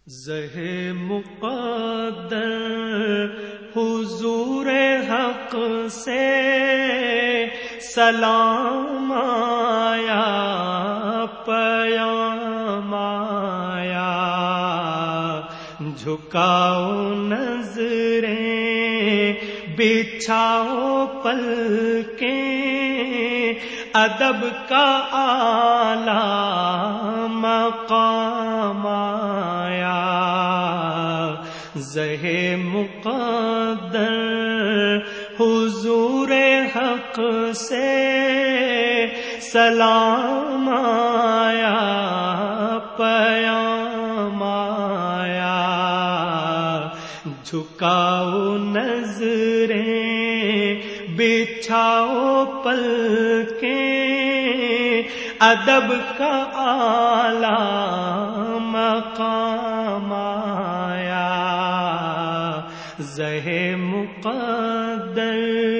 زہ مقدر حضور حق سے سلام آیا، پیام آیا، جھکاؤ نظریں بچھاؤ پلکیں، ادب کا اعلیٰ مقام آیا۔ زہ مقدر حضور حق سے سلام آیا، پیام آیا، جھکاؤ نظریں بچھاؤ پلکیں، ادب کا اعلیٰ مقام آیا۔ زہ مقدر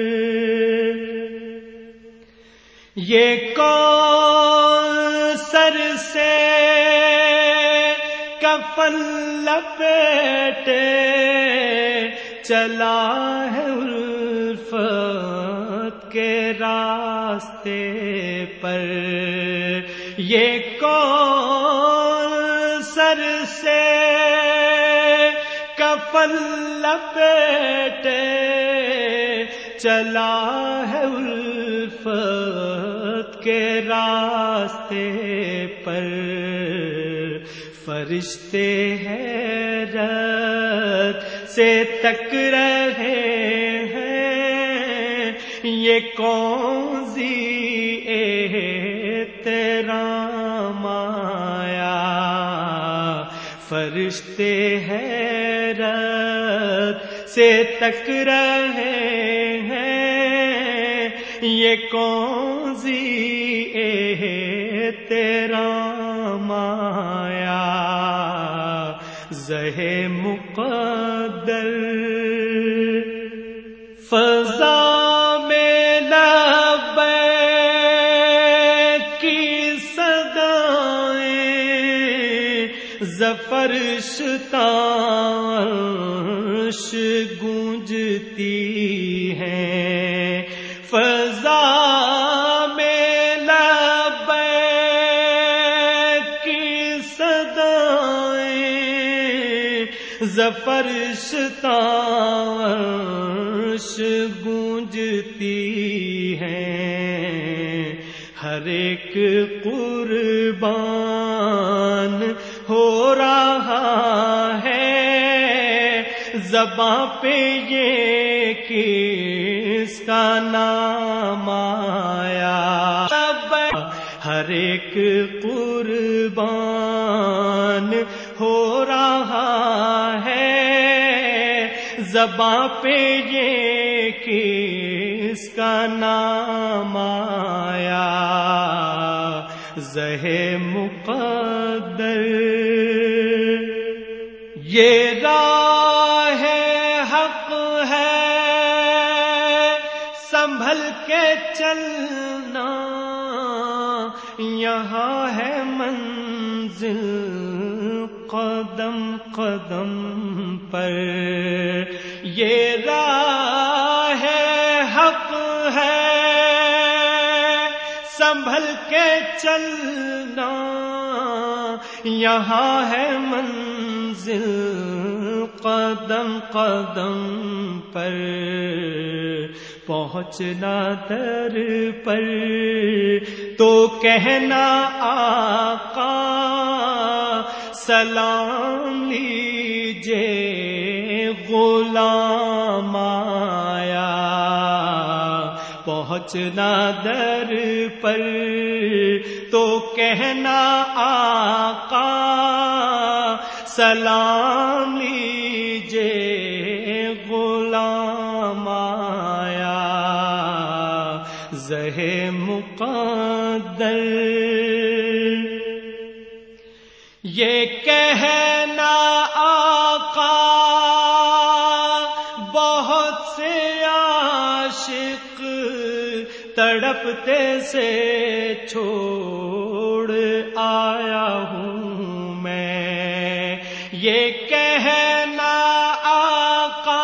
یہ کوثر سے کفن لپیٹے چلا ہے الفت کے راستے پر، یہ کوثر سے کفن لپیٹے چلا ہے الفت کے راستے پر، فرشتے حیرت سے تک رہے ہیں، یہ کون سی احترام آیا۔ فرشتے حیرت سے تک رہے ہیں، یہ کون سی احترام آیا۔ زہ مقدر فضا میں لبیک کی صدائیں، زفرش تاش گونجتی ہیں، فضا میں لبیک کی صدائیں، زفرش تاش گونجتی ہیں، ہر ایک قربان ہو رہا ہے، زباں پہ یہ کس کا نام آیا۔ ہر ایک قربان ہو رہا ہے، زباں پہ یہ کس کا نام آیا۔ زہ مقدر یہ راہ حق ہے، سنبھل کے چلنا، یہاں ہے منزل قدم قدم پر، یہ راہ حق ہے، سنبھل کے چلنا، یہاں ہے منزل قدم قدم پر، پہنچنا در پر تو کہنا آقا سلام لیجے غلام آیا۔ پہنچنا در پر تو کہنا آقا سلام لیجے غلام آیا۔ زہ مقدر یہ کہنا آقا بہت سے عاشق تڑپتے سے چھوڑ آیا ہوں میں، یہ کہنا آقا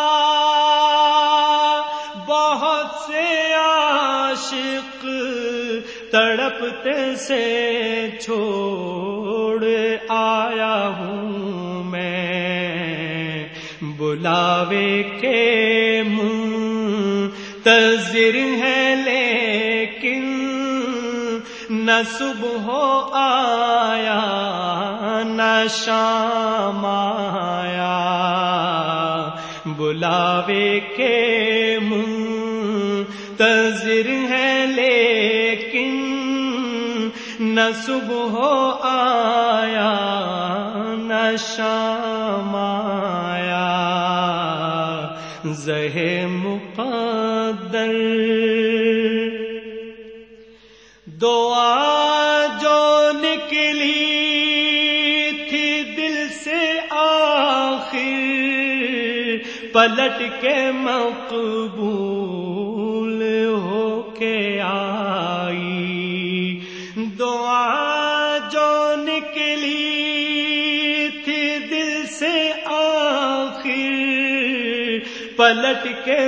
بہت سے عاشق تڑپتے سے چھوڑ آیا ہوں میں، بلاوے کے منتظر ہے لیکن نہ صبح آیا نہ شام آیا، بلاوے کے منتظر ہے لیکن نہ صبح آیا نہ شام آیا، زہ مقدر دعا جو نکلی تھی دل سے آخر پلٹ کے مقبول ہو کے آئی، دعا جو نکلی تھی دل سے آخر پلٹ کے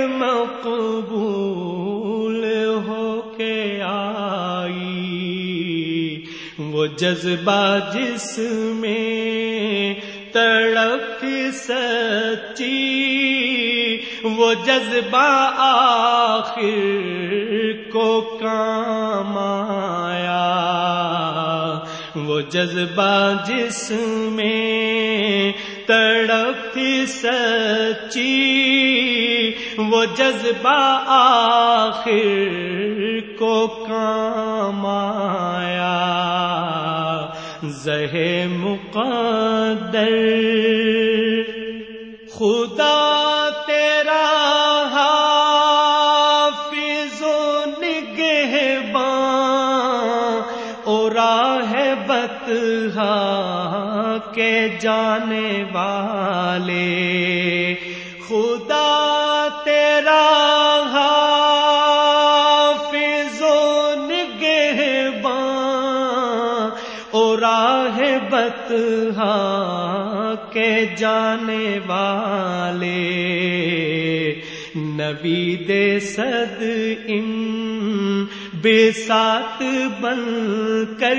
مقبول ہو کے آئی، وہ جذبہ جس میں تڑپ تھی سچی وہ جذبہ آخر کو کام آیا، وہ جذبہ جس میں تڑپ تھی سچی وہ جذبہ آخر کو کام آیا، زہ مقدر خدا تیرا حافظ و نگہباں اور راہ بطحا کے جانے والے، خدا تیرا حافظ و نگہباں اور راہ بطحا کے جانے والے، نبی دے صد بساط بن کر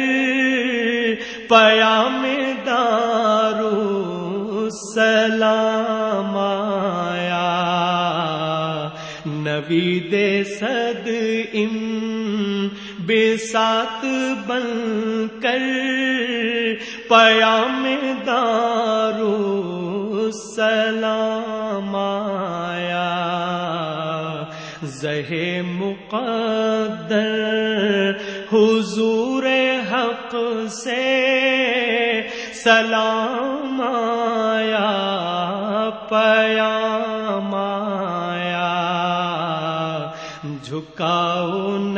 پیام دارالسلام آیا، نبی دے صد بساط بن کر پیام دارالسلام آیا، زہ مقدر حضور حق سے سلام آیا پیام آیا، جھکاؤ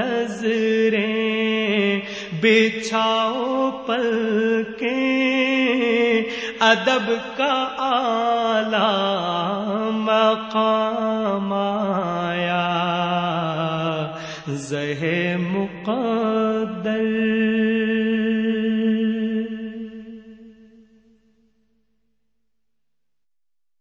نظریں بچھاؤ پلکیں ادب کا اعلیٰ مقام آیا، زہ مقدر